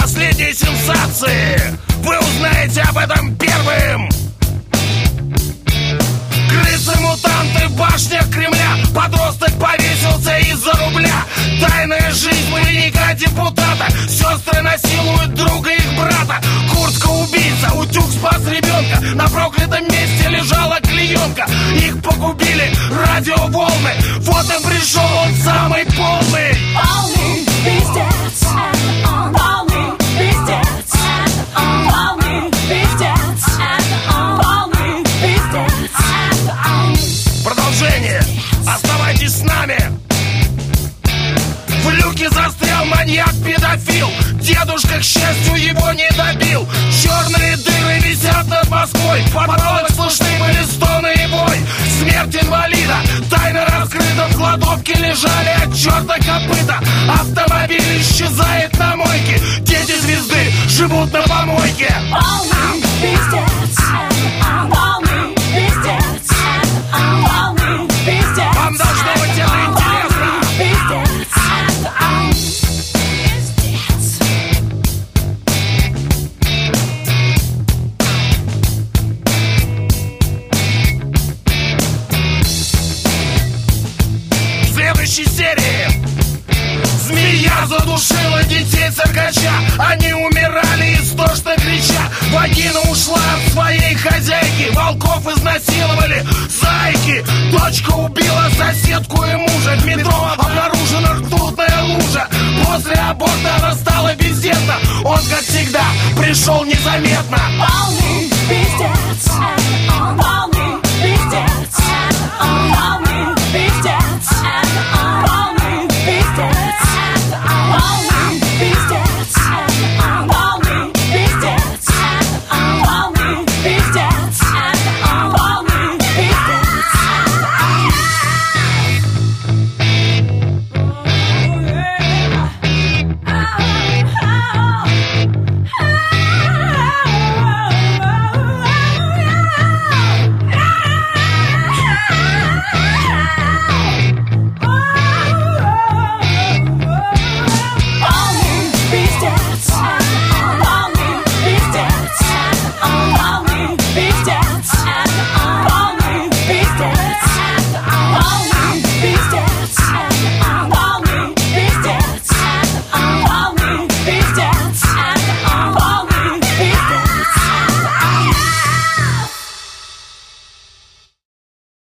последние сенсации. Вы узнаете об этом первым. Крысы-мутанты в башнях Кремля. Подросток повесился из-за рубля. Тайная жизнь двойника депутата. Сестры насилуют друга их брата. Куртка убийца, утюг спас ребенка. На проклятом месте лежала клеенка. Их погубили радиоволны. Вот и пришел он самый полный. Полный пиздец. Полный пиздец. Полный пиздец. Полный пиздец. Продолжение. Оставайтесь с нами. В люке застрял маньяк-педофил. Дедушка, к счастью, его не добил. Черные дыры висят над Москвой. В подвалах слышны были стоны и бой. Смерть инвалида тайно раскрыта. В кладовке лежали от черта копыта. Автомобиль исчезает на мойке. Дети звезды живут на помойке. Полный пиздец. Полный пиздец. Полный пиздец. Вам должно быть это интересно. Пиздец. В следующей серии змея задушила детей циркача. Они умирали истошно крича. Вагина ушла от своей хозяйки. Волков изнасиловали зайки. Дочка убила соседку и мужа. В метро обнаружена ртутная лужа. После аборта она стала бездетна. Он, как всегда, пришел незаметно. Полный